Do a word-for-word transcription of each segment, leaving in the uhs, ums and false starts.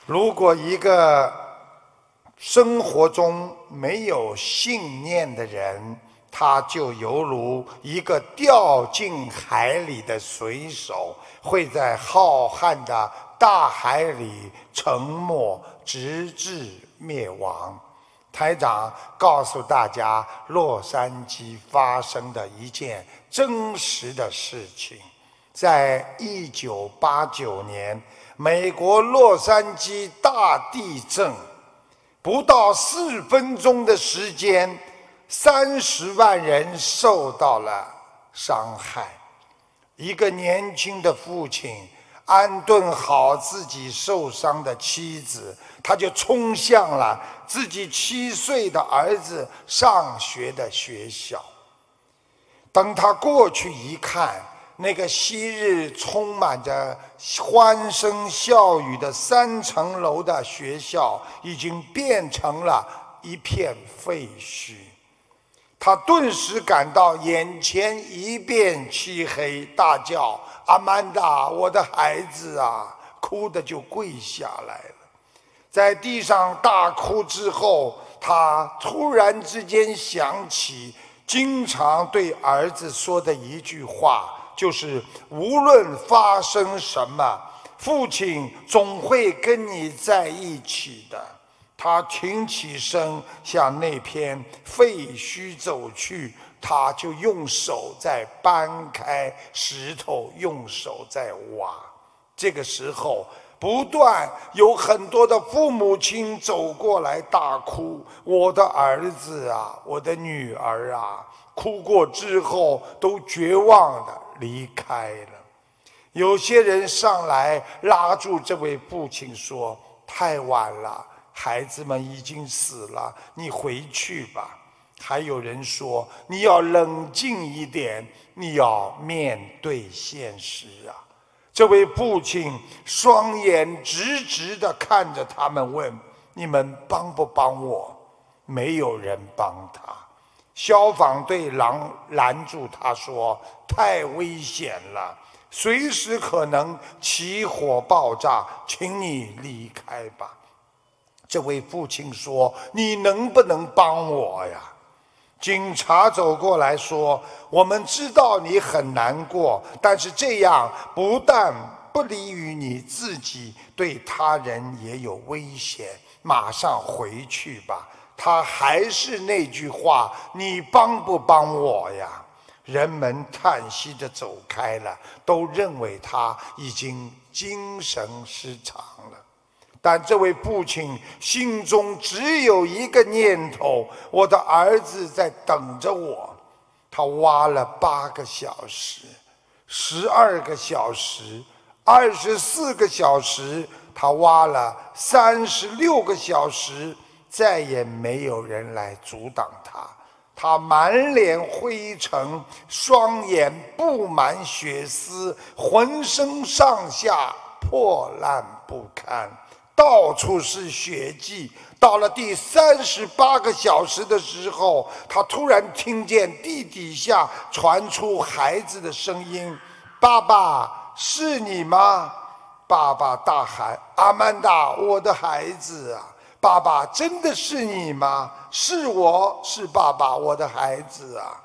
如果一个生活中没有信念的人，他就犹如一个掉进海里的水手，会在浩瀚的大海里沉没，直至灭亡。台长告诉大家，洛杉矶发生的一件真实的事情。在一九八九年，美国洛杉矶大地震，不到四分钟的时间，三十万人受到了伤害。一个年轻的父亲安顿好自己受伤的妻子，他就冲向了自己七岁的儿子上学的学校。等他过去一看，那个昔日充满着欢声笑语的三层楼的学校，已经变成了一片废墟。他顿时感到眼前一片漆黑，大叫：阿曼达，我的孩子啊！哭得就跪下来了。在地上大哭之后，他突然之间想起经常对儿子说的一句话，就是无论发生什么，父亲总会跟你在一起的。他挺起身向那片废墟走去，他就用手在搬开石头，用手在挖。这个时候，不断有很多的父母亲走过来大哭：我的儿子啊，我的女儿啊！哭过之后都绝望地离开了。有些人上来拉住这位父亲说：太晚了，孩子们已经死了，你回去吧。还有人说：你要冷静一点，你要面对现实啊。这位父亲双眼直直地看着他们，问：你们帮不帮我？没有人帮他。消防队拦拦住他说：太危险了，随时可能起火爆炸，请你离开吧。这位父亲说：你能不能帮我呀？警察走过来说：我们知道你很难过，但是这样不但不利于你自己，对他人也有危险，马上回去吧。他还是那句话：你帮不帮我呀？人们叹息着走开了，都认为他已经精神失常了。但这位父亲心中只有一个念头：我的儿子在等着我。他挖了八个小时，十二个小时，二十四个小时，他挖了三十六个小时，再也没有人来阻挡他。他满脸灰尘，双眼布满血丝，浑身上下破烂不堪，到处是血迹。到了第三十八个小时的时候，他突然听见地底下传出孩子的声音：爸爸，是你吗？爸爸大喊：阿曼达，我的孩子啊！爸爸，真的是你吗？是我，是爸爸，我的孩子啊！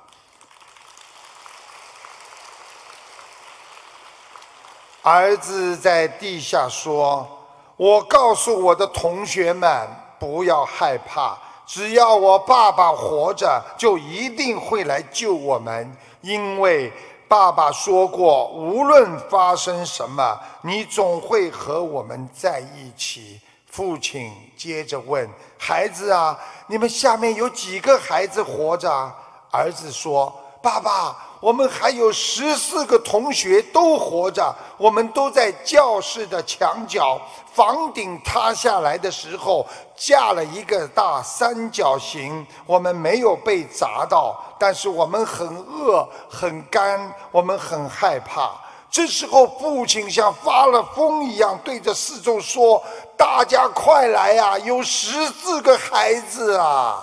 儿子在地下说：我告诉我的同学们，不要害怕，只要我爸爸活着，就一定会来救我们，因为爸爸说过，无论发生什么，你总会和我们在一起。父亲接着问：孩子啊，你们下面有几个孩子活着？儿子说：爸爸，我们还有十四个同学都活着，我们都在教室的墙角。房顶塌下来的时候架了一个大三角形，我们没有被砸到，但是我们很饿很干，我们很害怕。这时候父亲像发了疯一样对着四周说：大家快来啊，有十四个孩子啊！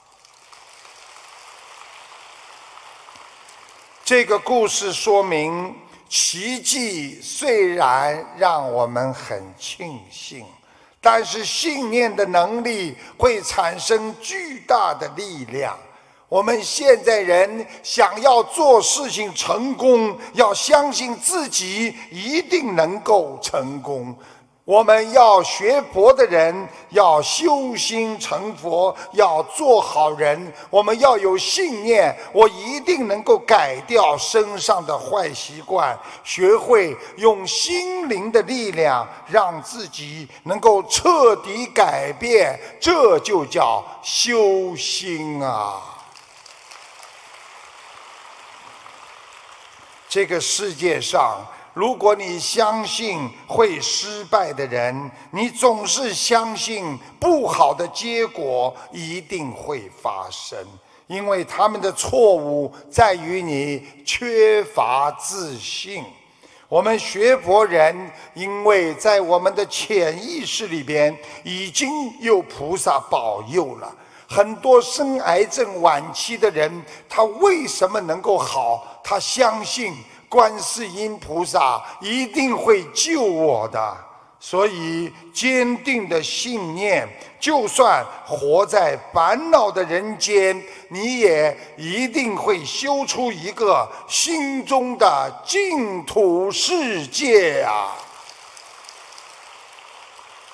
这个故事说明，奇迹虽然让我们很庆幸， 但是信念的能力会产生巨大的力量。我们现在人想要做事情成功，要相信自己一定能够成功。我们要学佛的人要修心成佛，要做好人，我们要有信念，我一定能够改掉身上的坏习惯，学会用心灵的力量让自己能够彻底改变，这就叫修心啊！这个世界上，如果你相信会失败的人，你总是相信不好的结果一定会发生，因为他们的错误在于你缺乏自信。我们学佛人，因为在我们的潜意识里边已经有菩萨保佑了。很多生癌症晚期的人，他为什么能够好？他相信观世音菩萨一定会救我的，所以坚定的信念，就算活在烦恼的人间，你也一定会修出一个心中的净土世界啊！